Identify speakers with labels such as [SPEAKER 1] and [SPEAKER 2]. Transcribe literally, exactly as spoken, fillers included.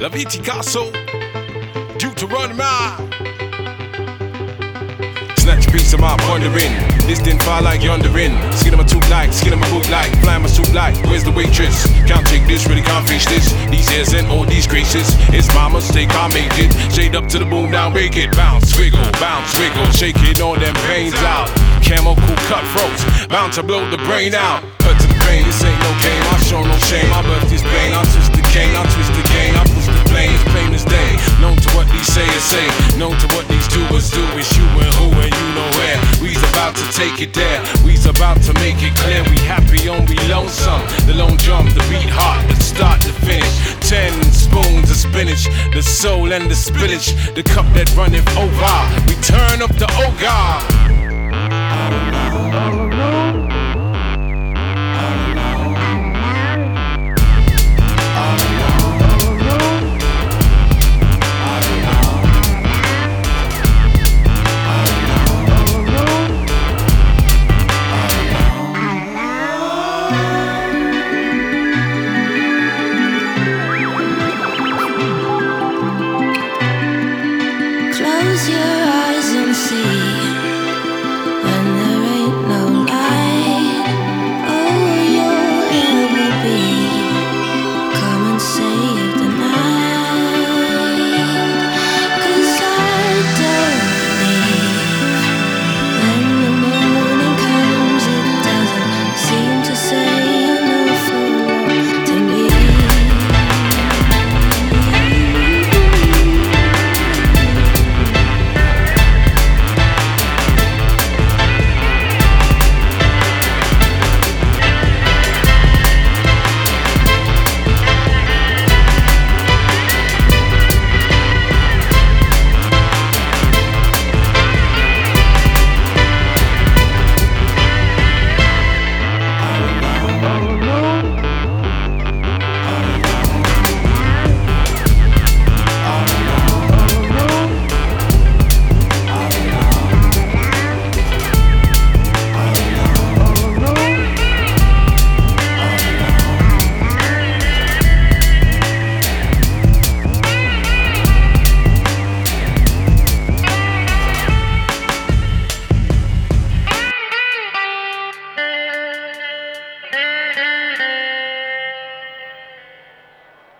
[SPEAKER 1] La Viticasso, Deuteronomy. Snatch a piece of my pondering. This didn't fall like yondering. Skin of my tooth like, skin of my boot like, flying my suit like. Where's the waitress? Can't take this, really can't face this. These hairs and all these graces. It's my mistake, I make it. Shade up to the boom, now make it. Bounce, wiggle, bounce, wiggle. Shake it, all them pains out. Camel cool cutthroats, bound to blow the brain out. Hurt to the brain, this ain't no game. I show no shame. My birth is pain. I twist the cane, I twist the cane. I push the plane, it's plain as day. Known to what these sayers say, known to what these doers do. It's you and who and you know where. We's about to take it there. We's about to make it clear. We happy on we lonesome. The lone drum, the beat hot, the start to finish. Ten spoons of spinach, the soul and the spillage. The cup that runneth over. We turn up the ogre.